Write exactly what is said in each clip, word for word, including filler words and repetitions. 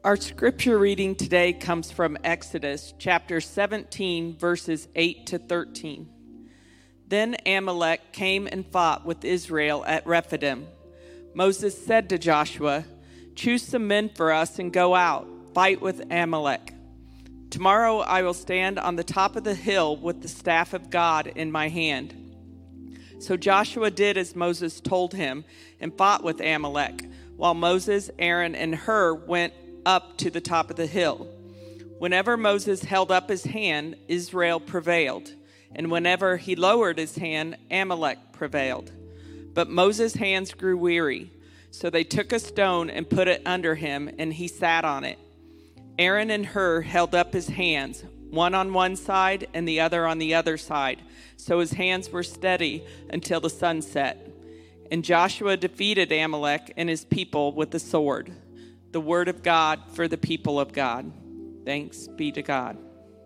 Our scripture reading today comes from Exodus chapter seventeen, verses eight to thirteen. Then Amalek came and fought with Israel at Rephidim. Moses said to Joshua, "Choose some men for us and go out, fight with Amalek. Tomorrow I will stand on the top of the hill with the staff of God in my hand." So Joshua did as Moses told him and fought with Amalek, while Moses, Aaron, and Hur went up to the top of the hill. Whenever Moses held up his hand, Israel prevailed, and whenever he lowered his hand, Amalek prevailed. But Moses' hands grew weary, so they took a stone and put it under him, and he sat on it. Aaron and Hur held up his hands, one on one side and the other on the other side, so his hands were steady until the sun set. And Joshua defeated Amalek and his people with the sword. The word of God for the people of God. Thanks be to God.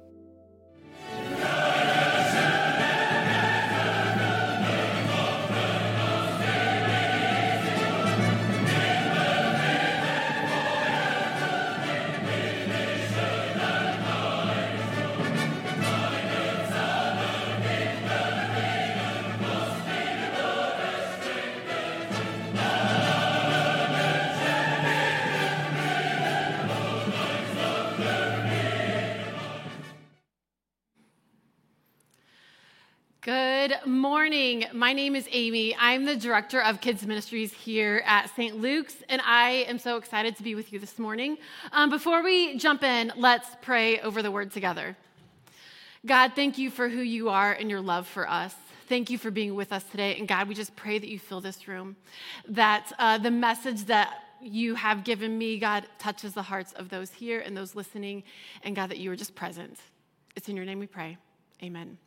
Good morning. My name is Amy. I'm the director of kids ministries here at Saint Luke's, and I am so excited to be with you this morning. Um, before we jump in, let's pray over the word together. God, thank you for who you are and your love for us. Thank you for being with us today. And God, we just pray that you fill this room, that uh, the message that you have given me, God, touches the hearts of those here and those listening, and God, that you are just present. It's in your name we pray. Amen.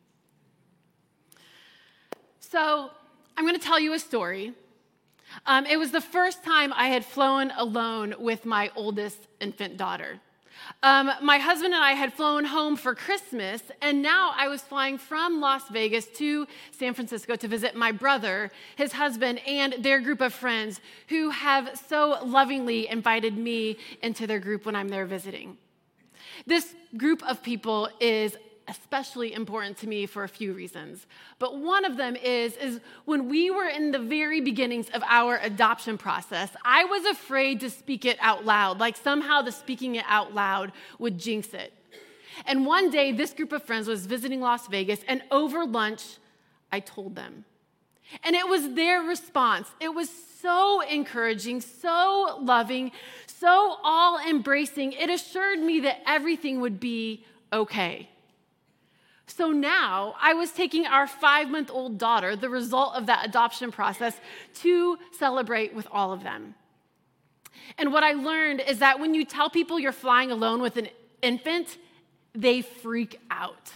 So I'm going to tell you a story. Um, it was the first time I had flown alone with my oldest infant daughter. Um, my husband and I had flown home for Christmas, and now I was flying from Las Vegas to San Francisco to visit my brother, his husband, and their group of friends who have so lovingly invited me into their group when I'm there visiting. This group of people is especially important to me for a few reasons. But one of them is, is when we were in the very beginnings of our adoption process, I was afraid to speak it out loud, like somehow the speaking it out loud would jinx it. And one day, this group of friends was visiting Las Vegas, and over lunch, I told them. And it was their response. It was so encouraging, so loving, so all-embracing. It assured me that everything would be okay. So now I was taking our five-month-old daughter, the result of that adoption process, to celebrate with all of them. And what I learned is that when you tell people you're flying alone with an infant, they freak out.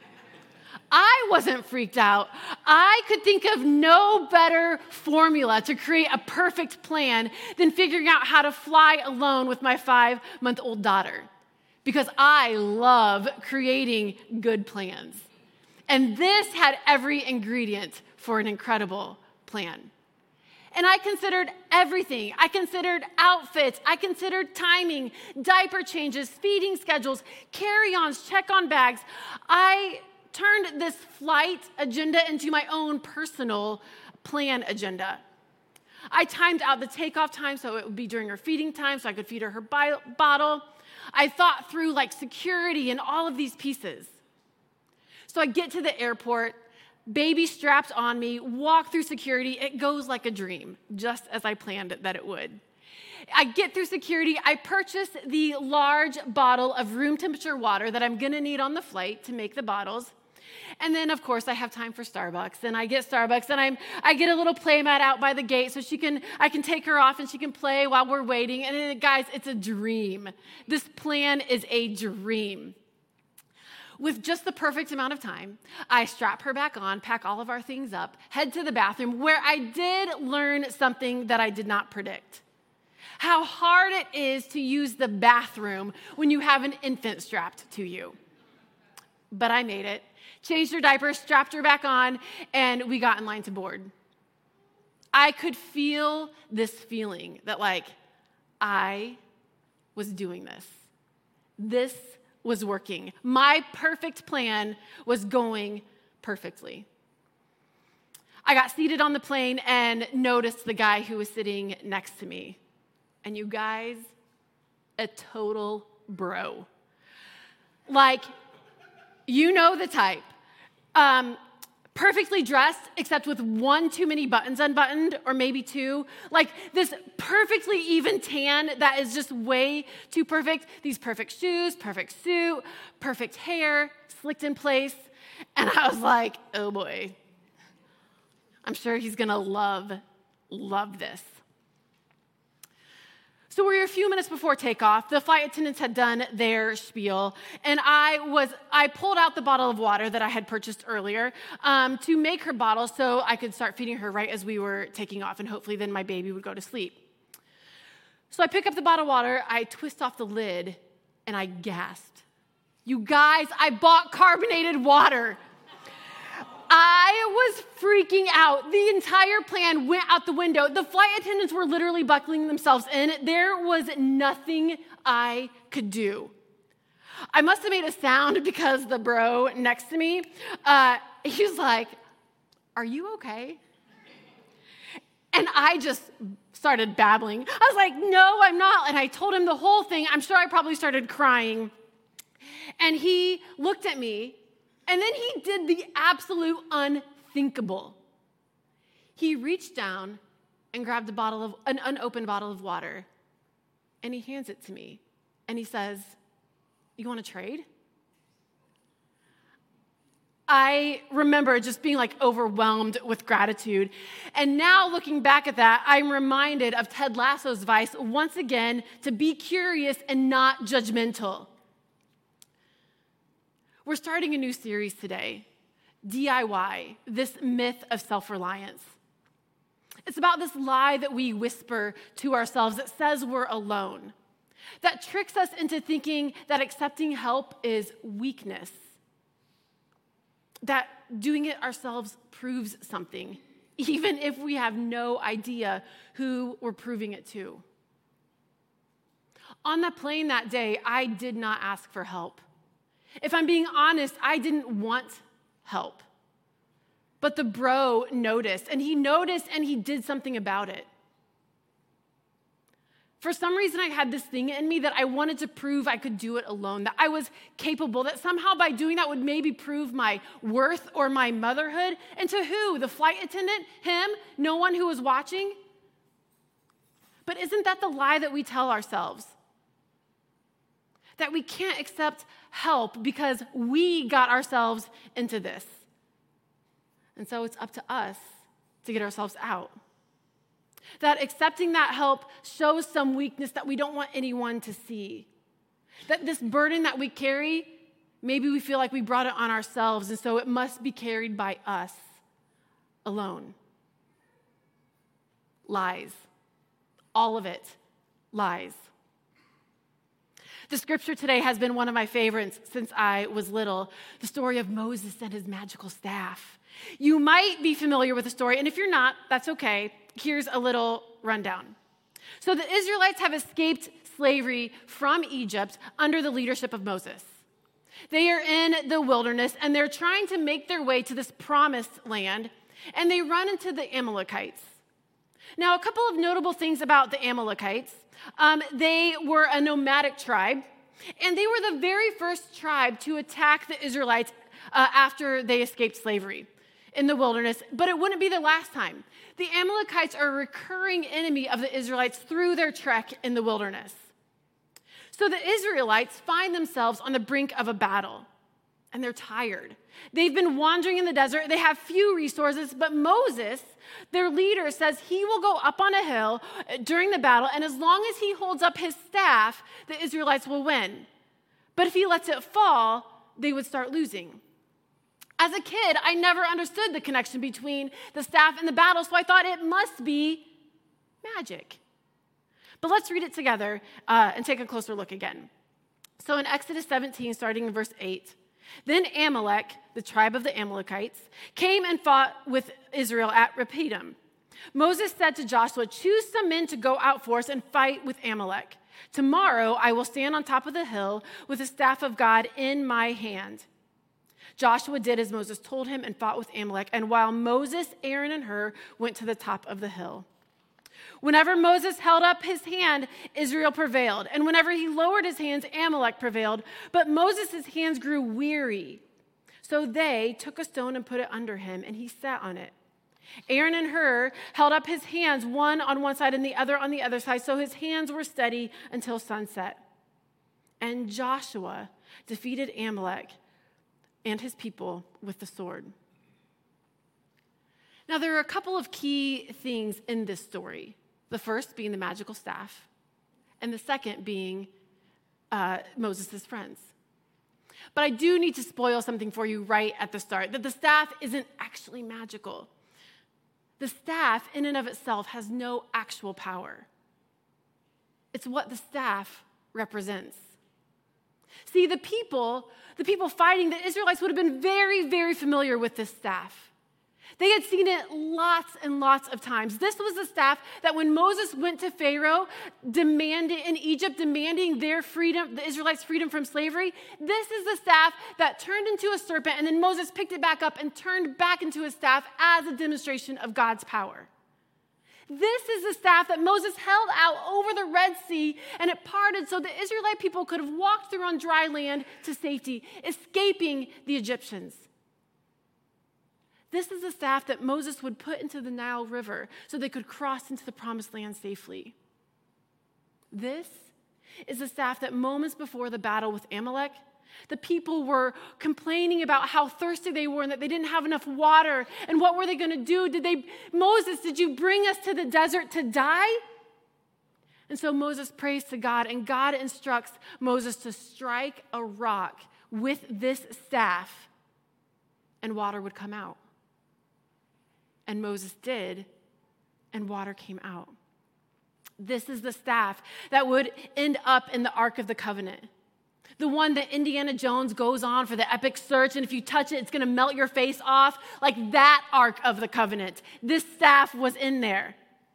I wasn't freaked out. I could think of no better formula to create a perfect plan than figuring out how to fly alone with my five-month-old daughter. Because I love creating good plans. And this had every ingredient for an incredible plan. And I considered everything. I considered outfits. I considered timing, diaper changes, feeding schedules, carry-ons, check-on bags. I turned this flight agenda into my own personal plan agenda. I timed out the takeoff time so it would be during her feeding time so I could feed her her bi- bottle. I thought through like security and all of these pieces. So I get to the airport, baby strapped on me, walk through security. It goes like a dream, just as I planned it that it would. I get through security. I purchase the large bottle of room temperature water that I'm going to need on the flight to make the bottles. And then, of course, I have time for Starbucks, and I get Starbucks, and I'm I get a little play mat out by the gate so she can I can take her off and she can play while we're waiting. And then, guys, it's a dream. This plan is a dream. With just the perfect amount of time, I strap her back on, pack all of our things up, head to the bathroom, where I did learn something that I did not predict. How hard it is to use the bathroom when you have an infant strapped to you. But I made it. Changed her diaper, strapped her back on, and we got in line to board. I could feel this feeling that, like, I was doing this. This was working. My perfect plan was going perfectly. I got seated on the plane and noticed the guy who was sitting next to me. And you guys, a total bro. Like, you know the type. Um, perfectly dressed, except with one too many buttons unbuttoned, or maybe two. Like this perfectly even tan that is just way too perfect. These perfect shoes, perfect suit, perfect hair, slicked in place. And I was like, oh boy. I'm sure he's gonna love, love this. So we were a few minutes before takeoff. The flight attendants had done their spiel, and I was I pulled out the bottle of water that I had purchased earlier um, to make her bottle so I could start feeding her right as we were taking off, and hopefully then my baby would go to sleep. So I pick up the bottle of water, I twist off the lid, and I gasped. You guys, I bought carbonated water. I was freaking out. The entire plan went out the window. The flight attendants were literally buckling themselves in. There was nothing I could do. I must have made a sound because the bro next to me, uh, he was like, are you okay? And I just started babbling. I was like, no, I'm not. And I told him the whole thing. I'm sure I probably started crying. And he looked at me. And then he did the absolute unthinkable. He reached down and grabbed a bottle of an unopened bottle of water, and he hands it to me. And he says, you want to trade? I remember just being like overwhelmed with gratitude. And now looking back at that, I'm reminded of Ted Lasso's advice once again to be curious and not judgmental. We're starting a new series today, D I Y, this myth of self-reliance. It's about this lie that we whisper to ourselves that says we're alone, that tricks us into thinking that accepting help is weakness, that doing it ourselves proves something, even if we have no idea who we're proving it to. On that plane that day, I did not ask for help. If I'm being honest, I didn't want help. But the bro noticed, and he noticed and he did something about it. For some reason, I had this thing in me that I wanted to prove I could do it alone, that I was capable, that somehow by doing that would maybe prove my worth or my motherhood. And to who? The flight attendant? Him? No one who was watching? But isn't that the lie that we tell ourselves? That we can't accept help because we got ourselves into this. And so it's up to us to get ourselves out. That accepting that help shows some weakness that we don't want anyone to see. That this burden that we carry, maybe we feel like we brought it on ourselves, and so it must be carried by us alone. Lies. All of it. Lies. The scripture today has been one of my favorites since I was little, the story of Moses and his magical staff. You might be familiar with the story, and if you're not, that's okay. Here's a little rundown. So the Israelites have escaped slavery from Egypt under the leadership of Moses. They are in the wilderness, and they're trying to make their way to this promised land, and they run into the Amalekites. Now, a couple of notable things about the Amalekites. Um, they were a nomadic tribe, and they were the very first tribe to attack the Israelites uh, after they escaped slavery in the wilderness, but it wouldn't be the last time. The Amalekites are a recurring enemy of the Israelites through their trek in the wilderness. So the Israelites find themselves on the brink of a battle, and they're tired. They've been wandering in the desert. They have few resources, but Moses, their leader, says he will go up on a hill during the battle, and as long as he holds up his staff, the Israelites will win. But if he lets it fall, they would start losing. As a kid, I never understood the connection between the staff and the battle, so I thought it must be magic. But let's read it together uh, and take a closer look again. So in Exodus seventeen, starting in verse eight, then Amalek, the tribe of the Amalekites, came and fought with Israel at Rephidim. Moses said to Joshua, "Choose some men to go out for us and fight with Amalek. Tomorrow I will stand on top of the hill with the staff of God in my hand." Joshua did as Moses told him and fought with Amalek, and while Moses, Aaron, and Hur went to the top of the hill. Whenever Moses held up his hand, Israel prevailed, and whenever he lowered his hands, Amalek prevailed. But Moses' hands grew weary, so they took a stone and put it under him, and he sat on it. Aaron and Hur held up his hands, one on one side and the other on the other side, so his hands were steady until sunset. And Joshua defeated Amalek and his people with the sword. Now, there are a couple of key things in this story. The first being the magical staff, and the second being uh, Moses' friends. But I do need to spoil something for you right at the start, that the staff isn't actually magical. The staff, in and of itself, has no actual power. It's what the staff represents. See, the people, the people fighting the Israelites would have been very, very familiar with this staff. They had seen it lots and lots of times. This was the staff that when Moses went to Pharaoh demanding in Egypt, demanding their freedom, the Israelites' freedom from slavery, this is the staff that turned into a serpent, and then Moses picked it back up and turned back into a staff as a demonstration of God's power. This is the staff that Moses held out over the Red Sea, and it parted so the Israelite people could have walked through on dry land to safety, escaping the Egyptians. This is the staff that Moses would put into the Nile River so they could cross into the promised land safely. This is the staff that moments before the battle with Amalek, the people were complaining about how thirsty they were and that they didn't have enough water. And what were they going to do? Did they, Moses, did you bring us to the desert to die? And so Moses prays to God, and God instructs Moses to strike a rock with this staff, and water would come out. And Moses did, and water came out. This is the staff that would end up in the Ark of the Covenant. The one that Indiana Jones goes on for the epic search, and if you touch it, it's going to melt your face off. Like that Ark of the Covenant. This staff was in there.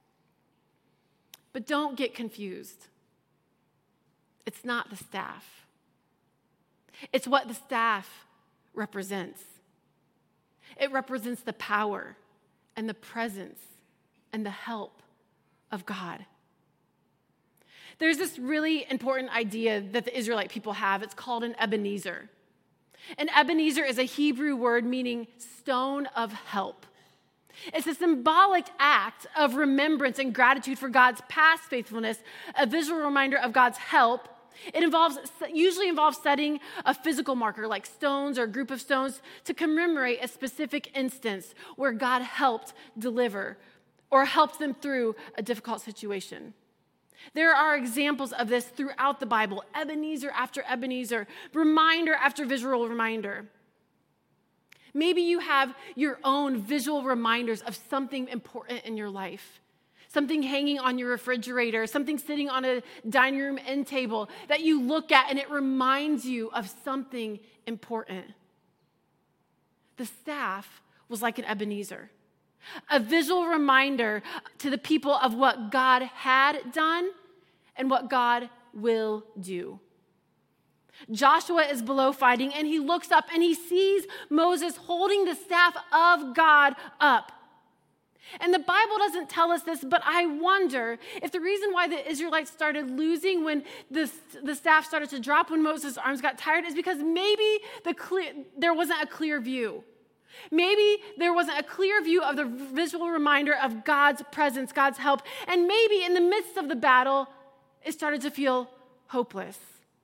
But don't get confused. It's not the staff. It's what the staff represents. It represents the power and the presence and the help of God. There's this really important idea that the Israelite people have. It's called an Ebenezer. An Ebenezer is a Hebrew word meaning stone of help. It's a symbolic act of remembrance and gratitude for God's past faithfulness, a visual reminder of God's help. It involves, usually involves setting a physical marker like stones or a group of stones to commemorate a specific instance where God helped deliver or helped them through a difficult situation. There are examples of this throughout the Bible, Ebenezer after Ebenezer, reminder after visual reminder. Maybe you have your own visual reminders of something important in your life. Something hanging on your refrigerator, something sitting on a dining room end table that you look at and it reminds you of something important. The staff was like an Ebenezer, a visual reminder to the people of what God had done and what God will do. Joshua is below fighting, and he looks up and he sees Moses holding the staff of God up. And the Bible doesn't tell us this, but I wonder if the reason why the Israelites started losing when the, the staff started to drop when Moses' arms got tired is because maybe the clear, there wasn't a clear view. Maybe there wasn't a clear view of the visual reminder of God's presence, God's help. And maybe in the midst of the battle, it started to feel hopeless.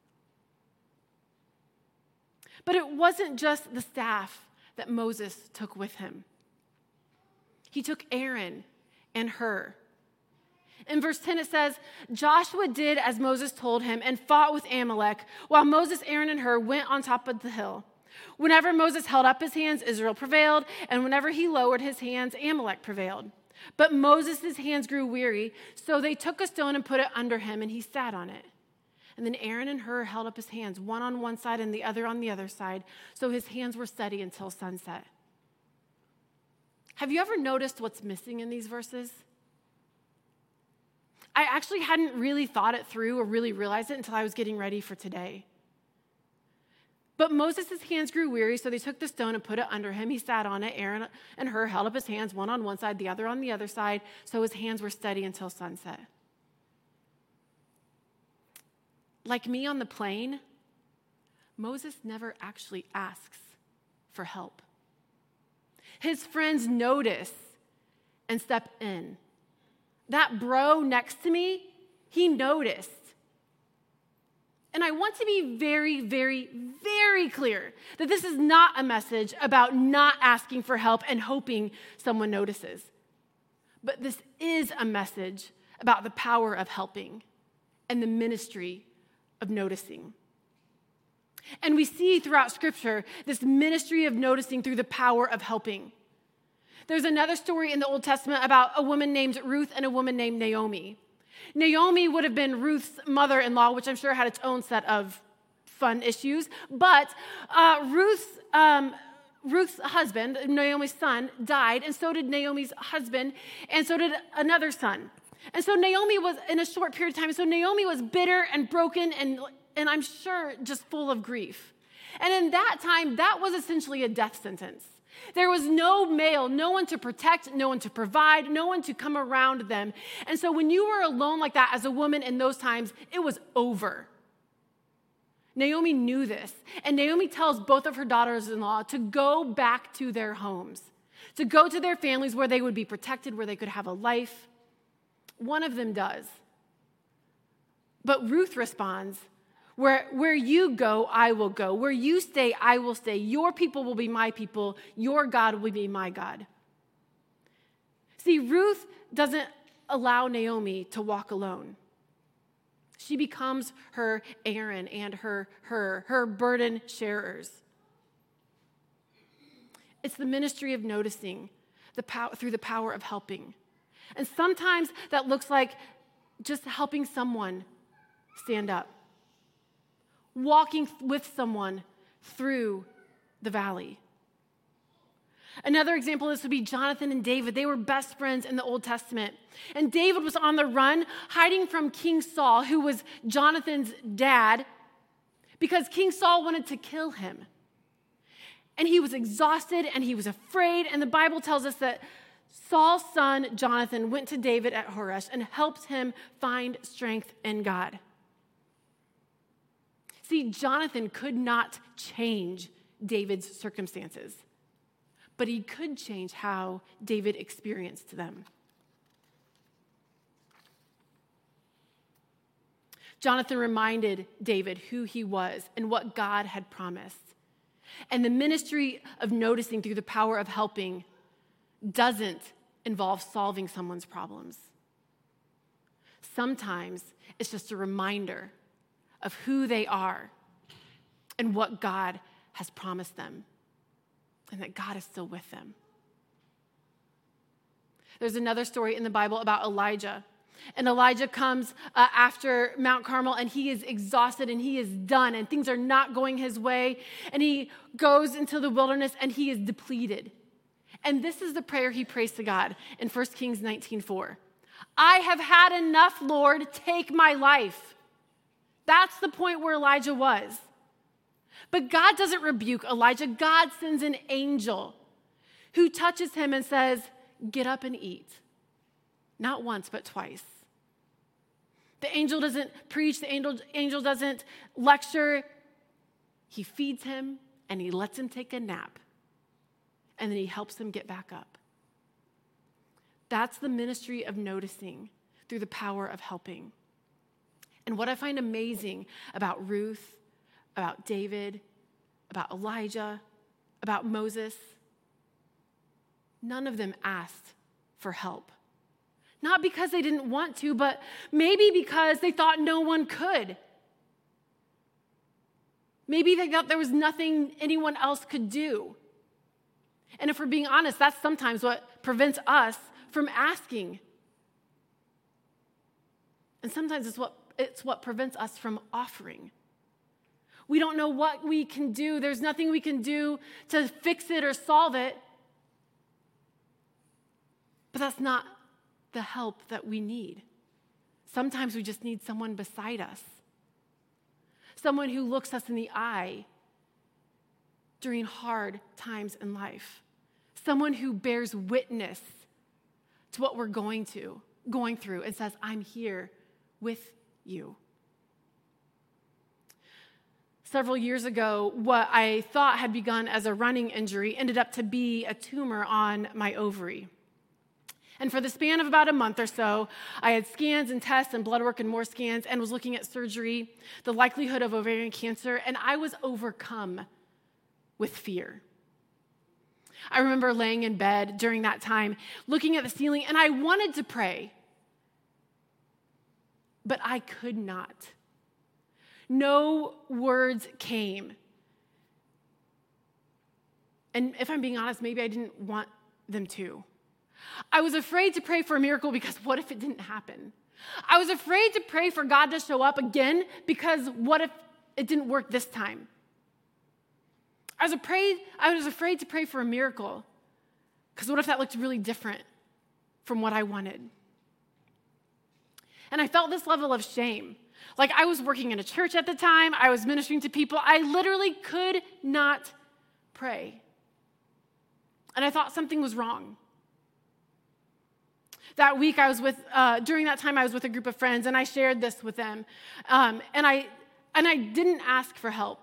But it wasn't just the staff that Moses took with him. He took Aaron and Hur. In verse ten, it says, Joshua did as Moses told him and fought with Amalek, while Moses, Aaron, and Hur went on top of the hill. Whenever Moses held up his hands, Israel prevailed, and whenever he lowered his hands, Amalek prevailed. But Moses' hands grew weary, so they took a stone and put it under him, and he sat on it. And then Aaron and Hur held up his hands, one on one side and the other on the other side, so his hands were steady until sunset. Have you ever noticed what's missing in these verses? I actually hadn't really thought it through or really realized it until I was getting ready for today. But Moses' hands grew weary, so they took the stone and put it under him. He sat on it. Aaron and Hur held up his hands, one on one side, the other on the other side, so his hands were steady until sunset. Like me on the plane, Moses never actually asks for help. His friends notice and step in. That bro next to me, he noticed. And I want to be very, very, very clear that this is not a message about not asking for help and hoping someone notices. But this is a message about the power of helping and the ministry of noticing. And we see throughout Scripture this ministry of noticing through the power of helping. There's another story in the Old Testament about a woman named Ruth and a woman named Naomi. Naomi would have been Ruth's mother-in-law, which I'm sure had its own set of fun issues. But uh, Ruth's, um, Ruth's husband, Naomi's son, died, and so did Naomi's husband, and so did another son. And so Naomi was, in a short period of time, so Naomi was bitter and broken and, and I'm sure just full of grief. And in that time, that was essentially a death sentence. There was no male, no one to protect, no one to provide, no one to come around them. And so when you were alone like that as a woman in those times, it was over. Naomi knew this. And Naomi tells both of her daughters-in-law to go back to their homes, to go to their families where they would be protected, where they could have a life. One of them does. But Ruth responds, Where, where you go, I will go. Where you stay, I will stay. Your people will be my people. Your God will be my God. See, Ruth doesn't allow Naomi to walk alone. She becomes her Aaron and her, her, her burden sharers. It's the ministry of noticing the pow- through the power of helping. And sometimes that looks like just helping someone stand up. Walking with someone through the valley. Another example of this would be Jonathan and David. They were best friends in the Old Testament. And David was on the run, hiding from King Saul, who was Jonathan's dad, because King Saul wanted to kill him. And he was exhausted and he was afraid. And the Bible tells us that Saul's son, Jonathan, went to David at Horesh and helped him find strength in God. See, Jonathan could not change David's circumstances, but he could change how David experienced them. Jonathan reminded David who he was and what God had promised. And the ministry of noticing through the power of helping doesn't involve solving someone's problems. Sometimes it's just a reminder of who they are and what God has promised them, and that God is still with them. There's another story in the Bible about Elijah. And Elijah comes uh, after Mount Carmel, and he is exhausted, and he is done, and things are not going his way. And he goes into the wilderness, and he is depleted. And this is the prayer he prays to God in First Kings nineteen four. I have had enough, Lord, take my life. That's the point where Elijah was. But God doesn't rebuke Elijah. God sends an angel who touches him and says, get up and eat. Not once, but twice. The angel doesn't preach. The angel, angel doesn't lecture. He feeds him and he lets him take a nap. And then he helps him get back up. That's the ministry of noticing through the power of helping. And what I find amazing about Ruth, about David, about Elijah, about Moses, none of them asked for help. Not because they didn't want to, but maybe because they thought no one could. Maybe they thought there was nothing anyone else could do. And if we're being honest, that's sometimes what prevents us from asking. And sometimes it's what, it's what prevents us from offering. We don't know what we can do. There's nothing we can do to fix it or solve it. But that's not the help that we need. Sometimes we just need someone beside us, someone who looks us in the eye during hard times in life, someone who bears witness to what we're going to, going through and says, I'm here with you. Several years ago, what I thought had begun as a running injury ended up to be a tumor on my ovary. And for the span of about a month or so, I had scans and tests and blood work and more scans and was looking at surgery, the likelihood of ovarian cancer, and I was overcome with fear. I remember laying in bed during that time, looking at the ceiling, and I wanted to pray, but I could not. No words came. And if I'm being honest, maybe I didn't want them to. I was afraid to pray for a miracle because what if it didn't happen? I was afraid to pray for God to show up again because what if it didn't work this time? I was afraid, I was afraid to pray for a miracle because what if that looked really different from what I wanted? And I felt this level of shame. Like I was working in a church at the time. I was ministering to people. I literally could not pray. And I thought something was wrong. That week I was with, uh, during that time I was with a group of friends and I shared this with them. Um, and I and I didn't ask for help.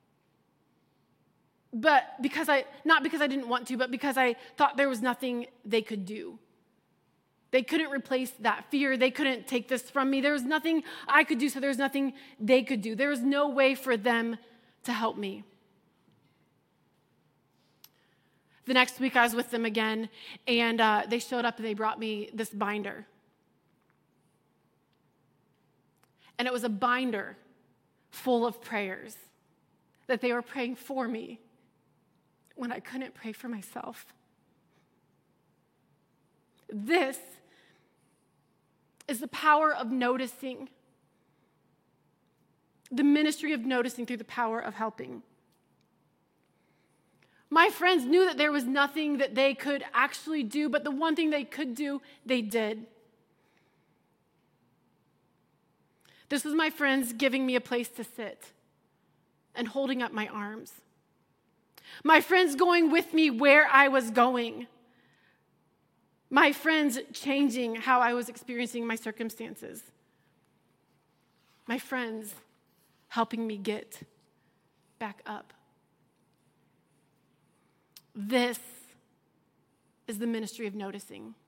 But because I, not because I didn't want to, but because I thought there was nothing they could do. They couldn't replace that fear. They couldn't take this from me. There was nothing I could do, so there was nothing they could do. There was no way for them to help me. The next week I was with them again, and uh, they showed up and they brought me this binder. And it was a binder full of prayers that they were praying for me when I couldn't pray for myself. This is the power of noticing, the ministry of noticing through the power of helping. My friends knew that there was nothing that they could actually do, but the one thing they could do, they did. This was my friends giving me a place to sit and holding up my arms. My friends going with me where I was going. My friends changing how I was experiencing my circumstances. My friends helping me get back up. This is the ministry of noticing.